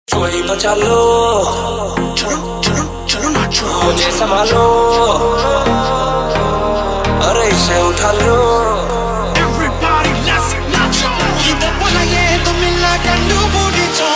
कोई बचा लो, चलो चलो चलो नाचो, मुझे संभालो, अरे इसे उठा लो। Everybody let's nacho. Kita pala ye to mila kandu budi cho.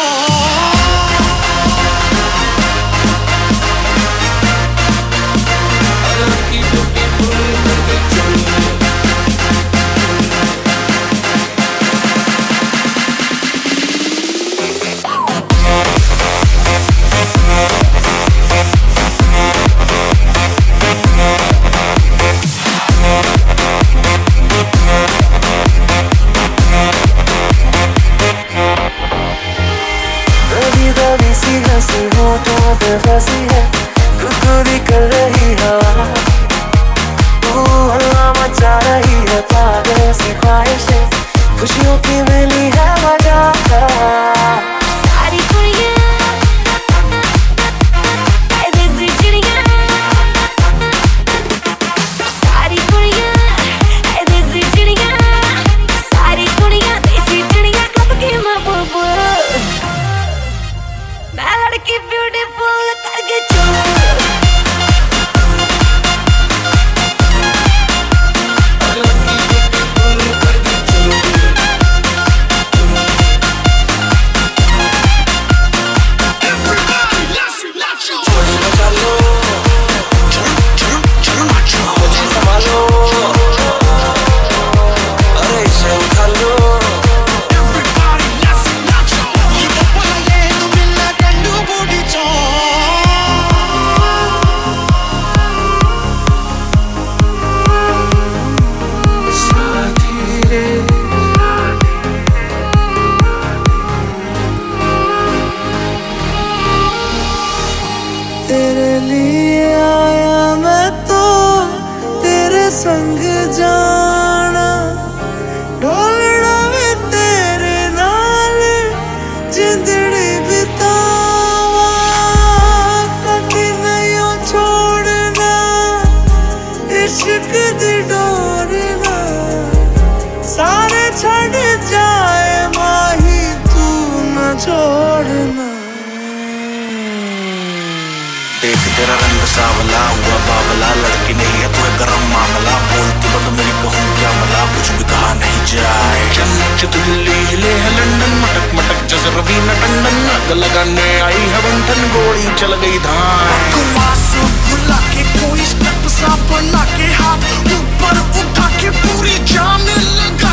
सी हंसी होठों पे फंसी है, कुरकुरी कर रही हवा, तू हल्ला मचा रही है, पागल सी ख्वाहिशें, खुशियों की मिली है वजह। लड़की ब्यूटीफुल करके चूर तेरे लिए आया मैं तो तेरे संग जाना, ढोलना में तेरे नाल जिंदड़ी बितावा, कभी नहीं छोड़ना इश्क दी डोरना, सारे छड़ जाए माही तू न छोड़ना। देख तेरा रंग सावला हुआ बावला, लड़की नहीं है तू गरम मामला, बोलती बंद मेरी कहूँ क्या मला, कुछ भी कहा नहीं जाए। चन्नत दिल्ली हिले है लंदन, मटक मटक जैसे रवीना टंडन, आग लगाने आई है बंधन, गोली चल गई धान। गुलासो भुला के कोई स्टेप सा बना के हाथ ऊपर उठा के पूरी जान लगा